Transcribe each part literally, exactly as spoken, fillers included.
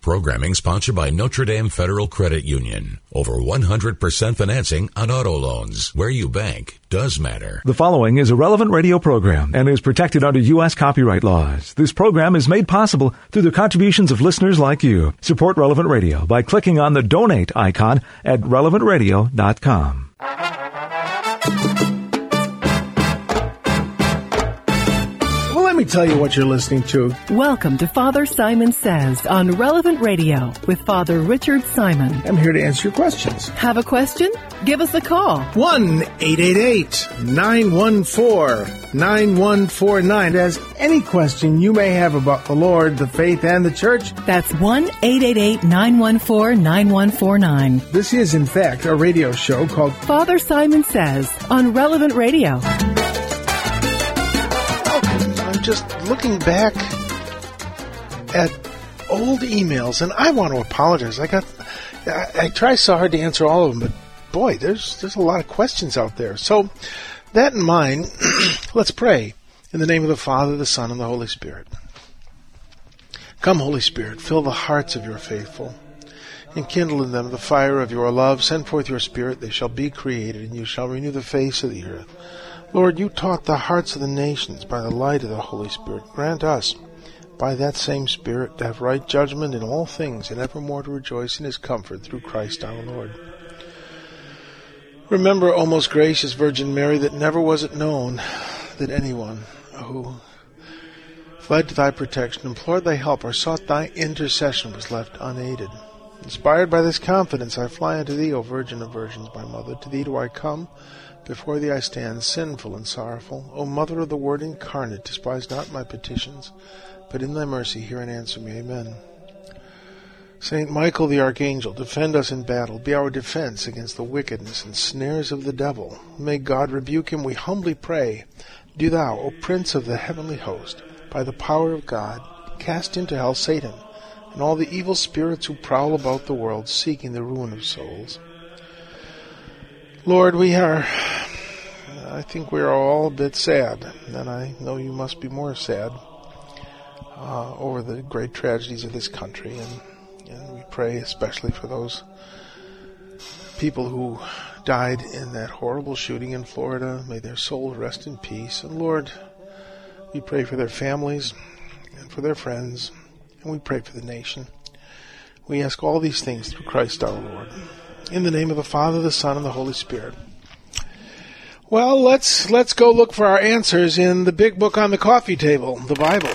programming sponsored by Notre Dame Federal Credit Union. Over one hundred percent financing on auto loans. Where you bank does matter. The following is a relevant radio program and is protected under U S copyright laws. This program is made possible through the contributions of listeners like you. Support Relevant Radio by clicking on the donate icon at relevant radio dot com. Let me tell you what you're listening to. Welcome to Father Simon Says on Relevant Radio with Father Richard Simon. I'm here to answer your questions. Have a question? Give us a call. one eight eight eight, nine one four, nine one four nine. As any question you may have about the Lord, the faith, and the church. That's one eight eight eight, nine one four, nine one four nine. This is, in fact, a radio show called Father Simon Says on Relevant Radio. Just looking back at old emails, and I want to apologize. I got, I, I try so hard to answer all of them, but boy, there's there's a lot of questions out there. So, that in mind, let's pray in the name of the Father, the Son, and the Holy Spirit. Come, Holy Spirit, fill the hearts of your faithful, and kindle in them the fire of your love. Send forth your Spirit; they shall be created, and you shall renew the face of the earth. Lord, you taught the hearts of the nations by the light of the Holy Spirit. Grant us, by that same Spirit, to have right judgment in all things, and evermore to rejoice in his comfort through Christ our Lord. Remember, O most gracious Virgin Mary, that never was it known that anyone who fled to thy protection, implored thy help, or sought thy intercession was left unaided. Inspired by this confidence, I fly unto thee, O Virgin of Virgins, my Mother. To thee do I come. Before thee I stand, sinful and sorrowful. O Mother of the Word incarnate, despise not my petitions, but in thy mercy hear and answer me. Amen. Saint Michael the Archangel, defend us in battle. Be our defense against the wickedness and snares of the devil. May God rebuke him, we humbly pray. Do thou, O Prince of the heavenly host, by the power of God, cast into hell Satan and all the evil spirits who prowl about the world, seeking the ruin of souls. Lord, we are, I think we are all a bit sad, and I know you must be more sad uh, over the great tragedies of this country, and, and we pray especially for those people who died in that horrible shooting in Florida. May their souls rest in peace. And Lord, we pray for their families and for their friends, and we pray for the nation. We ask all these things through Christ our Lord. In the name of the Father, the Son, and the Holy Spirit. Well, let's let's go look for our answers in the big book on the coffee table, the Bible.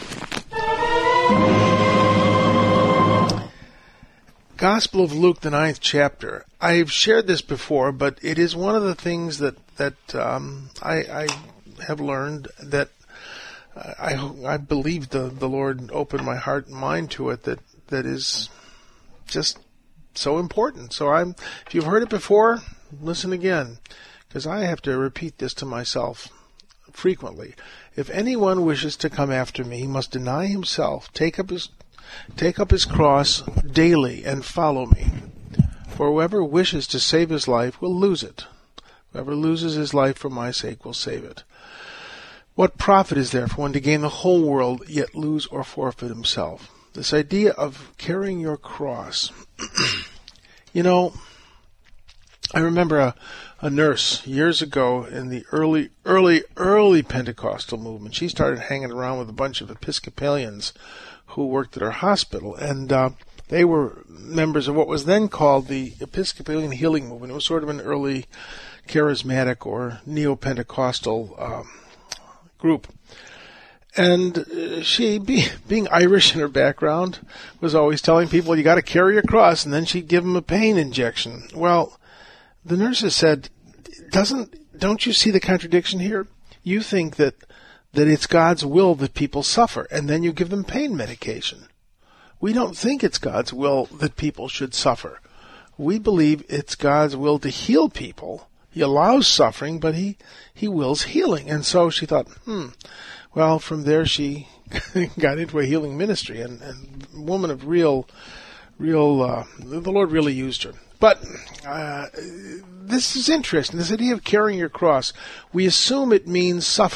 Gospel of Luke, the ninth chapter. I've shared this before, but it is one of the things that that um, I, I have learned that I I believe the the Lord opened my heart and mind to it. That that is just so important. So I'm, if you've heard it before, listen again, because I have to repeat this to myself frequently. If anyone wishes to come after me, he must deny himself, take up his take up his cross daily, and follow me. For whoever wishes to save his life will lose it. Whoever loses his life for my sake will save it. What profit is there for one to gain the whole world, yet lose or forfeit himself? This idea of carrying your cross. You know, I remember a, a nurse years ago in the early, early, early Pentecostal movement. She started hanging around with a bunch of Episcopalians who worked at her hospital, and uh, they were members of what was then called the Episcopalian Healing Movement. It was sort of an early charismatic or neo-Pentecostal um, group. And she, be, being Irish in her background, was always telling people, you got to carry your cross, and then she'd give them a pain injection. Well, the nurses said, "Doesn't don't you see the contradiction here? You think that that it's God's will that people suffer, and then you give them pain medication. We don't think it's God's will that people should suffer. We believe it's God's will to heal people. He allows suffering, but he, he wills healing." And so she thought, hmm, well, from there she got into a healing ministry, and, and a woman of real, real, uh, the Lord really used her. But uh, this is interesting, this idea of carrying your cross. We assume it means suffering.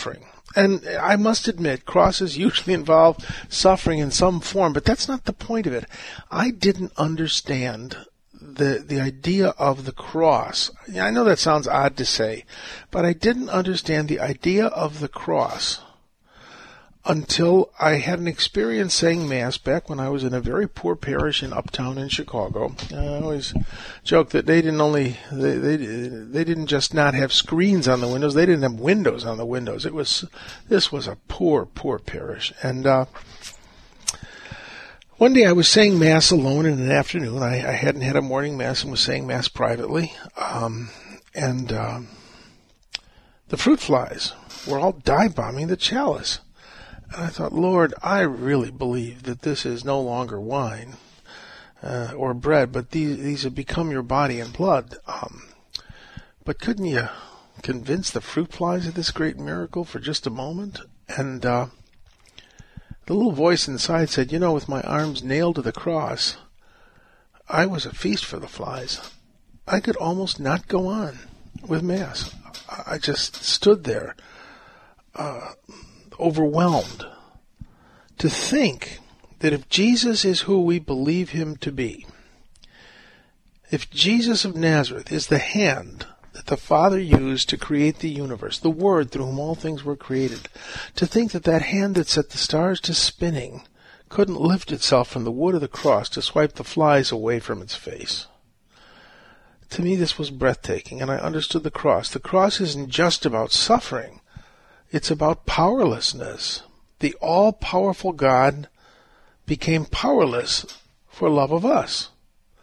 And I must admit, crosses usually involve suffering in some form, but that's not the point of it. I didn't understand the the idea of the cross. I know that sounds odd to say, but I didn't understand the idea of the cross until I had an experience saying Mass back when I was in a very poor parish in Uptown in Chicago. I always joke that they didn't only they, they they didn't just not have screens on the windows; they didn't have windows on the windows. It was this was a poor, poor parish. And uh, one day I was saying Mass alone in an afternoon. I, I hadn't had a morning Mass and was saying Mass privately, um, and um, the fruit flies were all dive bombing the chalice. And I thought, Lord, I really believe that this is no longer wine uh, or bread, but these these have become your body and blood. Um, but couldn't you convince the fruit flies of this great miracle for just a moment? And uh, the little voice inside said, you know, with my arms nailed to the cross, I was a feast for the flies. I could almost not go on with Mass. I just stood there, uh, overwhelmed, to think that if Jesus is who we believe him to be, if Jesus of Nazareth is the hand that the Father used to create the universe, the Word through whom all things were created, to think that that hand that set the stars to spinning couldn't lift itself from the wood of the cross to swipe the flies away from its face. To me, this was breathtaking, and I understood the cross. The cross isn't just about suffering. It's about powerlessness. The all-powerful God became powerless for love of us.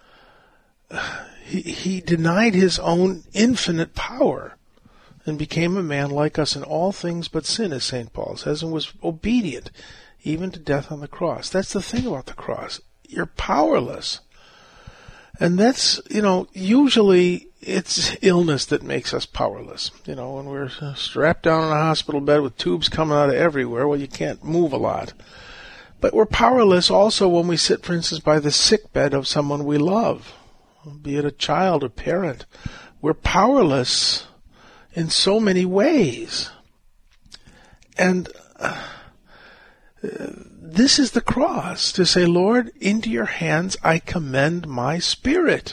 He, he denied his own infinite power and became a man like us in all things but sin, as Saint Paul says, and was obedient even to death on the cross. That's the thing about the cross. You're powerless. And that's, you know, usually it's illness that makes us powerless. You know, when we're strapped down in a hospital bed with tubes coming out of everywhere, well, you can't move a lot. But we're powerless also when we sit, for instance, by the sick bed of someone we love, be it a child or parent. We're powerless in so many ways. And uh, this is the cross, to say, Lord, into your hands I commend my spirit.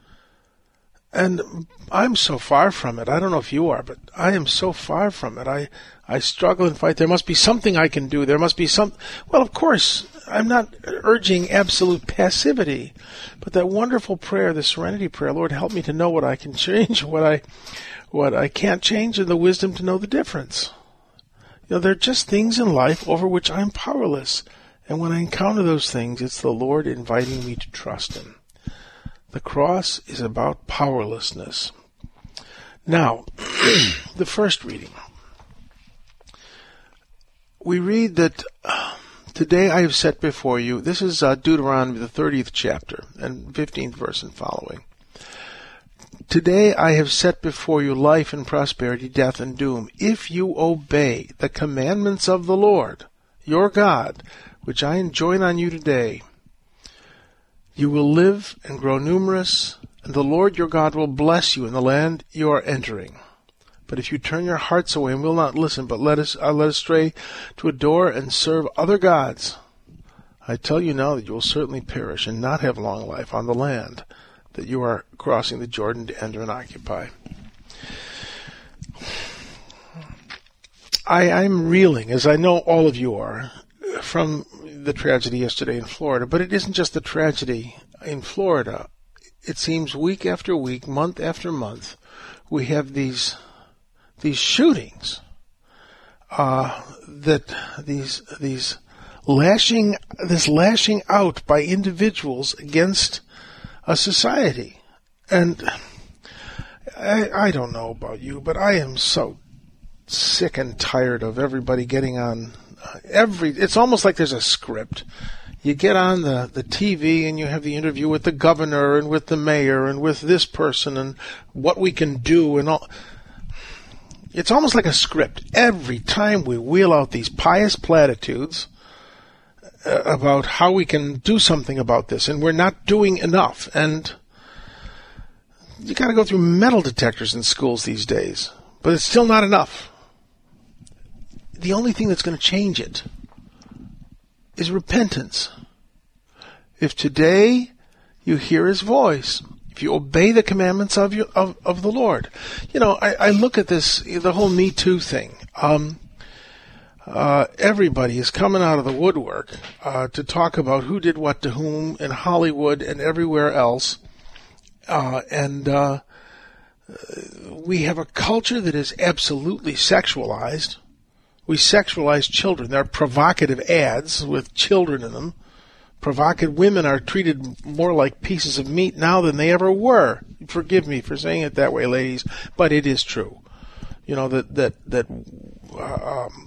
And I'm so far from it. I don't know if you are, but I am so far from it. I, I struggle and fight. There must be something I can do. There must be some... Well, of course, I'm not urging absolute passivity, but that wonderful prayer, the serenity prayer, Lord, help me to know what I can change, what I, what I can't change, and the wisdom to know the difference. You know, there are just things in life over which I'm powerless. And when I encounter those things, it's the Lord inviting me to trust him. The cross is about powerlessness. Now, the first reading. We read that, uh, today I have set before you, this is uh, Deuteronomy, the thirtieth chapter, and fifteenth verse and following. Today I have set before you life and prosperity, death and doom. If you obey the commandments of the Lord, your God, which I enjoin on you today, you will live and grow numerous, and the Lord your God will bless you in the land you are entering. But if you turn your hearts away and will not listen, but let us are led astray to adore and serve other gods, I tell you now that you will certainly perish and not have long life on the land that you are crossing the Jordan to enter and occupy. I, I'm reeling, as I know all of you are, from the tragedy yesterday in Florida. But it isn't just the tragedy in Florida. It seems week after week, month after month, we have these these shootings, uh, that these these lashing this lashing out by individuals against a society. And I, I don't know about you, but I am so sick and tired of everybody getting on uh, every, it's almost like there's a script. You get on the, the T V and you have the interview with the governor and with the mayor and with this person and what we can do and all. It's almost like a script. Every time we wheel out these pious platitudes uh, about how we can do something about this, and we're not doing enough. And you got to go through metal detectors in schools these days, but it's still not enough. the only thing that's going to change it is repentance. If today you hear his voice, if you obey the commandments of you, of, of the Lord. You know, I, I look at this, the whole Me Too thing. Um, uh, everybody is coming out of the woodwork uh, to talk about who did what to whom in Hollywood and everywhere else. Uh, and uh, we have a culture that is absolutely sexualized. We sexualize children. There are provocative ads with children in them. Provocative women are treated more like pieces of meat now than they ever were. Forgive me for saying it that way, ladies, but it is true. You know, that, that, that, uh, um,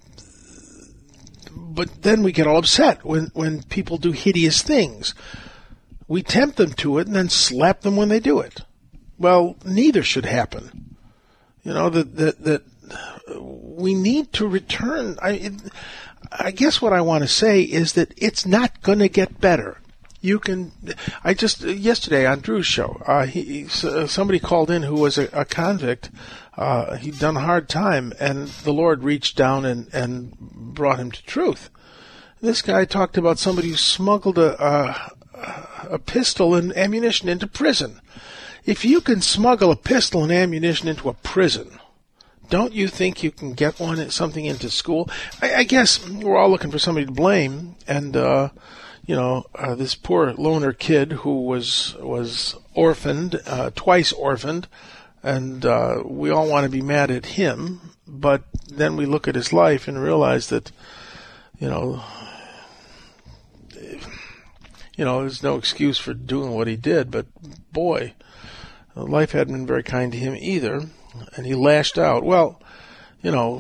but then we get all upset when, when people do hideous things. We tempt them to it and then slap them when they do it. Well, neither should happen. You know, that, that, that we need to return. I, it, I guess what I want to say is that it's not going to get better. You can, I just, yesterday on Drew's show, uh, he, he, somebody called in who was a, a convict. Uh, he'd done a hard time, and the Lord reached down and, and brought him to truth. This guy talked about somebody who smuggled a, a, a pistol and ammunition into prison. If you can smuggle a pistol and ammunition into a prison, don't you think you can get one something into school? I, I guess we're all looking for somebody to blame, and uh, you know, uh, this poor loner kid who was was orphaned, uh, twice orphaned, and uh, we all want to be mad at him. But then we look at his life and realize that, you know, you know, there's no excuse for doing what he did. But boy, life hadn't been very kind to him either. And he lashed out. Well, you know,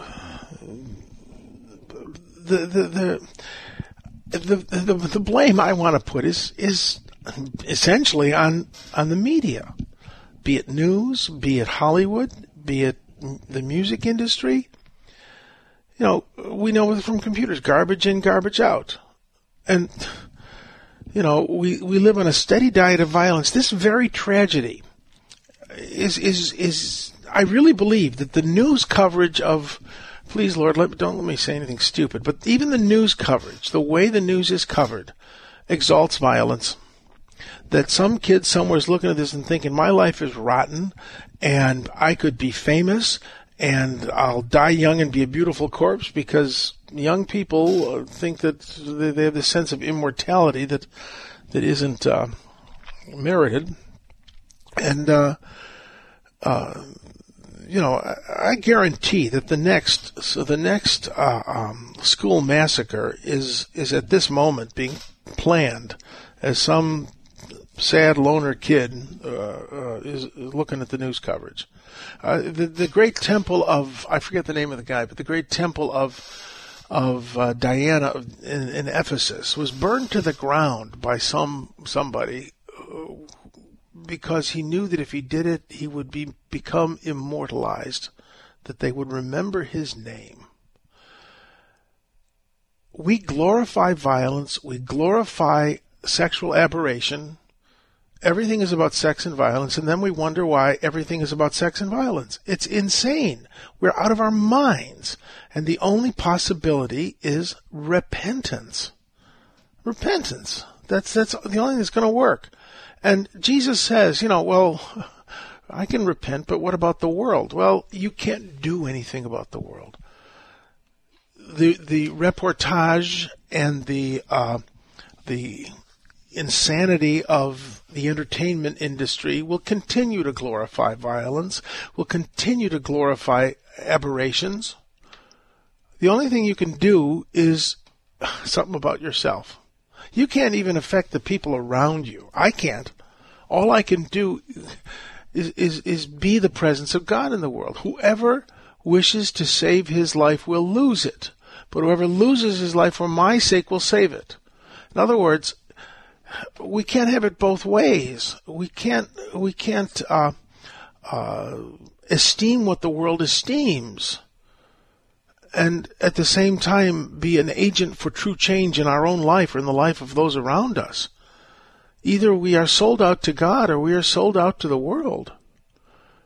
the the the the, the, the blame I want to put is is essentially on on the media, be it news, be it Hollywood, be it the music industry. You know, we know from computers, garbage in, garbage out, and you know, we we live on a steady diet of violence. This very tragedy is is is I really believe that the news coverage of, please Lord, let, don't let me say anything stupid, but even the news coverage, the way the news is covered, exalts violence. That some kid somewhere is looking at this and thinking, my life is rotten, and I could be famous, and I'll die young and be a beautiful corpse, because young people think that they have this sense of immortality that that isn't uh, merited. And, uh, uh, you know, I, I guarantee that the next, so the next uh, um, school massacre is is at this moment being planned as some sad loner kid uh, uh, is, is looking at the news coverage. Uh, the the great temple of, I forget the name of the guy, but the great temple of of uh, Diana in, in Ephesus was burned to the ground by some somebody. Uh, because he knew that if he did it, he would be become immortalized, that they would remember his name. We glorify violence. We glorify sexual aberration. Everything is about sex and violence, and then we wonder why everything is about sex and violence. It's insane. We're out of our minds, and the only possibility is repentance. Repentance. That's that's the only thing that's going to work. And Jesus says, you know, well, I can repent, but what about the world? Well, you can't do anything about the world. The the reportage and the uh, the insanity of the entertainment industry will continue to glorify violence, will continue to glorify aberrations. The only thing you can do is something about yourself. You can't even affect the people around you. I can't. All I can do is, is, is be the presence of God in the world. Whoever wishes to save his life will lose it, but whoever loses his life for my sake will save it. In other words, we can't have it both ways. We can't, we can't, uh, uh, esteem what the world esteems, and at the same time be an agent for true change in our own life or in the life of those around us. Either we are sold out to God or we are sold out to the world.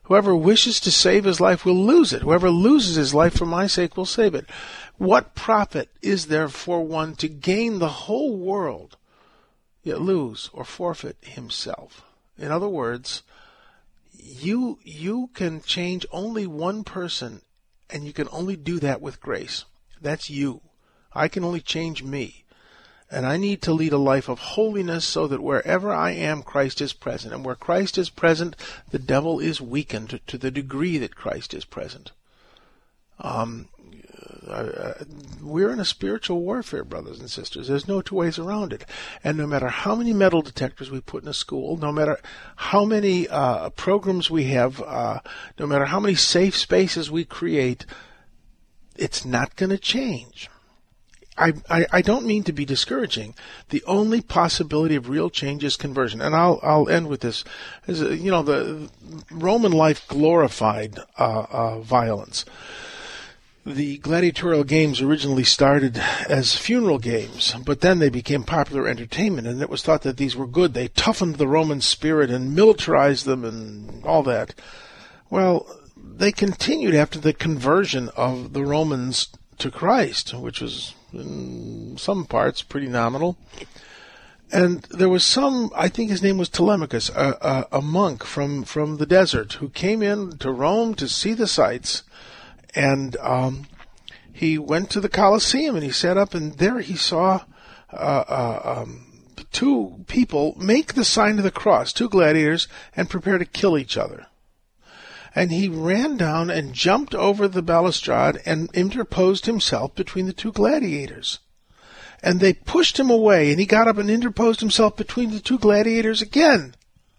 Whoever wishes to save his life will lose it. Whoever loses his life for my sake will save it. What profit is there for one to gain the whole world, yet lose or forfeit himself? In other words, you you can change only one person, and you can only do that with grace. That's you. I can only change me. And I need to lead a life of holiness so that wherever I am, Christ is present. And where Christ is present, the devil is weakened to the degree that Christ is present. Um, uh, we're in a spiritual warfare, brothers and sisters. There's no two ways around it. And no matter how many metal detectors we put in a school, no matter how many uh, programs we have, uh, no matter how many safe spaces we create, it's not going to change. I, I, I don't mean to be discouraging. The only possibility of real change is conversion. And I'll I'll end with this. As a, you know, the Roman life glorified uh, uh, violence. The gladiatorial games originally started as funeral games, but then they became popular entertainment, and it was thought that these were good. They toughened the Roman spirit and militarized them and all that. Well, they continued after the conversion of the Romans to Christ, which was in some parts pretty nominal. And there was some, I think his name was Telemachus, a, a, a monk from, from the desert who came in to Rome to see the sights. And um, he went to the Colosseum and he sat up, and there he saw uh, uh, um, two people make the sign of the cross, two gladiators, and prepare to kill each other. And he ran down and jumped over the balustrade and interposed himself between the two gladiators. And they pushed him away, and he got up and interposed himself between the two gladiators again.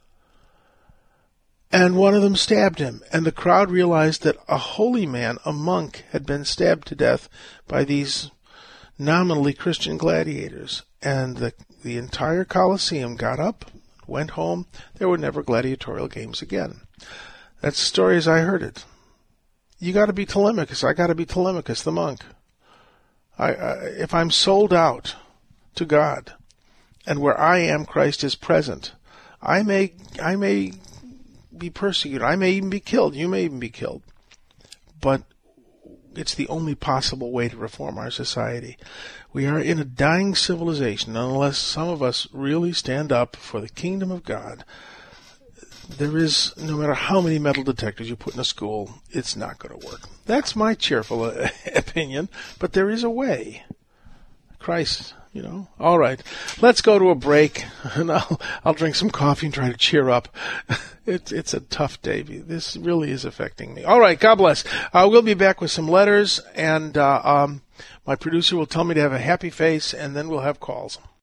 And one of them stabbed him, and the crowd realized that a holy man, a monk, had been stabbed to death by these nominally Christian gladiators. And the, the entire Colosseum got up, went home. There were never gladiatorial games again. That's the story as I heard it. You got to be Telemachus. I got to be Telemachus, the monk. I, I, if I'm sold out to God, and where I am, Christ is present, I may, I may be persecuted. I may even be killed. You may even be killed. But it's the only possible way to reform our society. We are in a dying civilization, unless some of us really stand up for the kingdom of God. There is, no matter how many metal detectors you put in a school, it's not going to work. That's my cheerful uh, opinion, but there is a way. Christ, you know. All right, let's go to a break, and I'll, I'll drink some coffee and try to cheer up. It's it's a tough day. This really is affecting me. All right, God bless. Uh, we'll be back with some letters, and uh, um, my producer will tell me to have a happy face, and then we'll have calls.